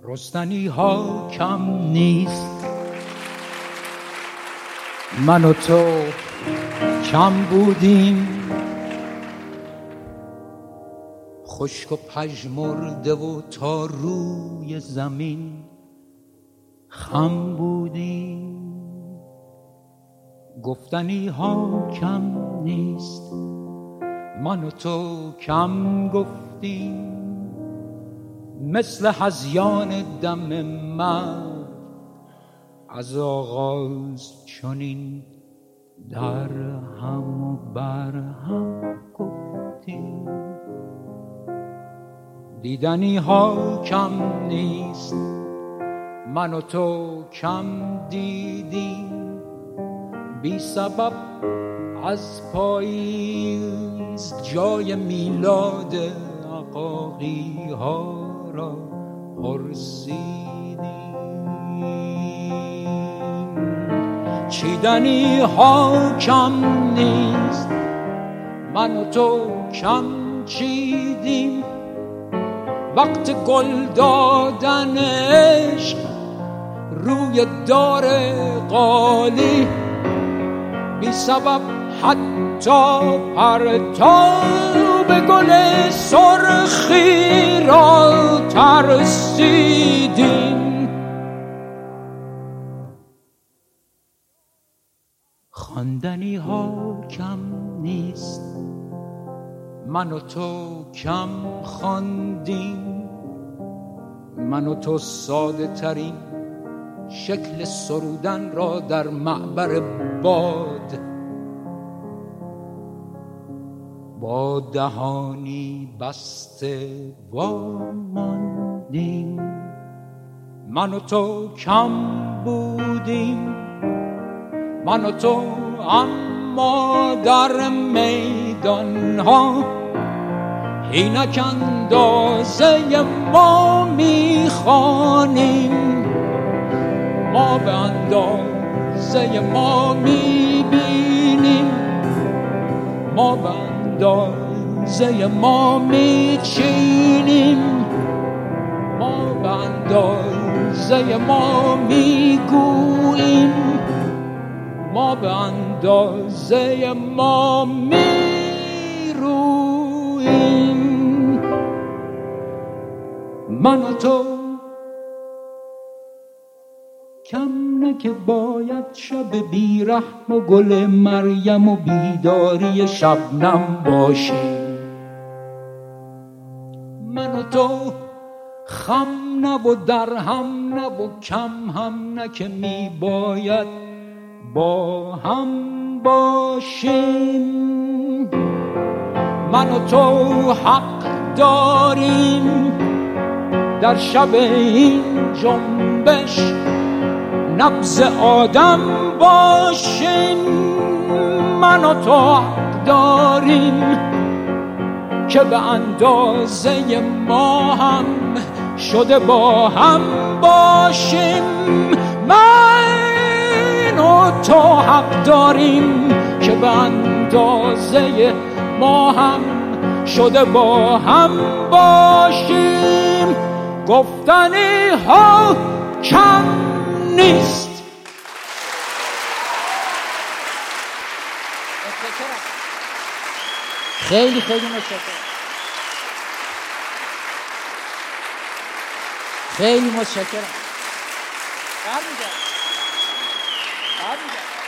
رستنی ها کم نیست، من و تو کم بودیم، خشک و پژمرده و تا روی زمین خم بودیم. گفتنی ها کم نیست، من و تو کم گفتیم، مثل هذیان دم مرد از آغاز چنین در هم و بر هم گفتیم. دیدنی ها کم نیست، من و تو کم دیدیم، بی سبب از پاییز جای میلاد عقاقی ها را پرسیدیم. چیدنی ها کم نیست، من و تو کم چیدیم، وقت گل دادن عشق روی دار قالی، بی سبب حتی پرتاب گل سرخی را ترسیدیم. خواندنی ها کم نیست، من و تو کم خواندیم، من و تو ساده ترین شکل سرودن را در معبر باد با دهانی بسته واماندیم. من و تو کم بودیم، من و تو اما در میدان ها اینک اندازه ما میخوانیم، ما به اندازه ما میبینیم، ما به اندازه ما میچینیم، ما به اندازه ما میگوییم، ما به اندازه ما میرویم. من و تو کم نه که باید شب بیرحم و گل مریم و بیداری شبنم باشیم، من و تو خم نه و در هم نه و کم هم نه که می باید با هم باشیم. من و تو حق داریم در شب این جنبش نبض آدم باشیم، من و تو حق داریم که به اندازه ما هم شده با هم باشیم. من و تو حق داریم که به اندازه ما هم شده با هم باشیم. گفتنی ها کم نیست. خیلی متشکرم. خیلی متشکرم.